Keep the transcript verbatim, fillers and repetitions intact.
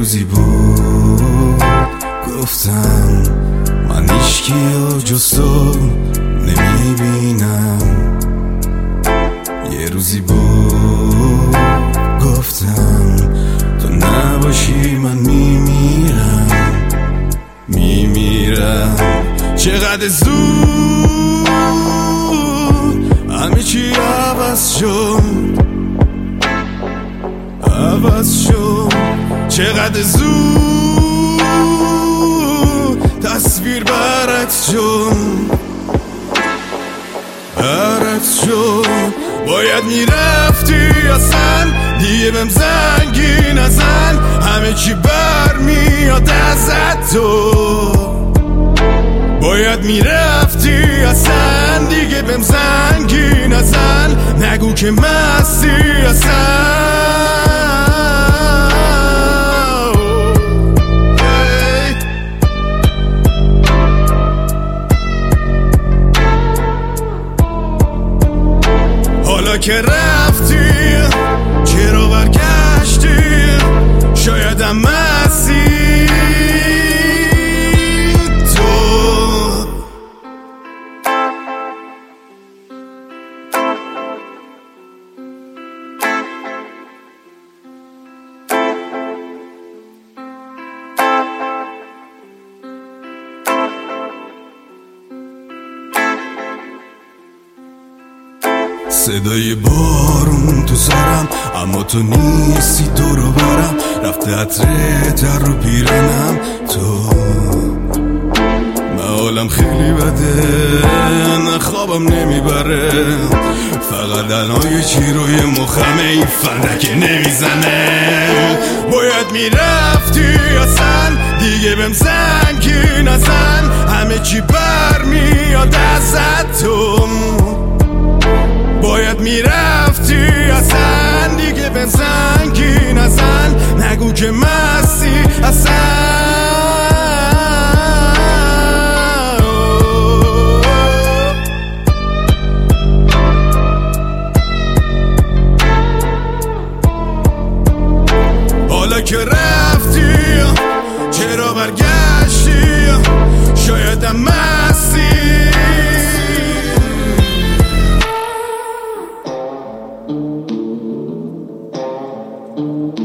روزی بود گفتم من هیچکی و جز تو نمیبینم. یه روزی بود گفتم تو نباشی من میمیرم میمیرم. چقدر زود همه چی عوض شد عوض شد. چقدر زود تصویر برعکس شد برعکس شد. باید میرفتی اصلا دیگه بهم زنگی نزن، همه چی برمیاد ازت تو. باید میرفتی اصلا دیگه بهم زنگی نزن، نگو که مستی اصلا. حالا که رفتی چرا برگشتی؟ شاید هم مستی تو. صدای بارون تو سرم اما تو نیستی دورو برم، رفته عطر در رو پیرنم تو. من حالم خیلی بده نه خوابم نمیبره، فقط الان یه چی روی مخمه این فندک نمیزنه. باید میرفتی اصلا دیگه بهم زنگی نزن، همه چی برمیاد ازت تو. باید میرفتی اصلا دیگه بهم زنگی نزن، نگو که مستی اصلا. حالا که رفتی چرا برگشتی؟ شاید هم مستی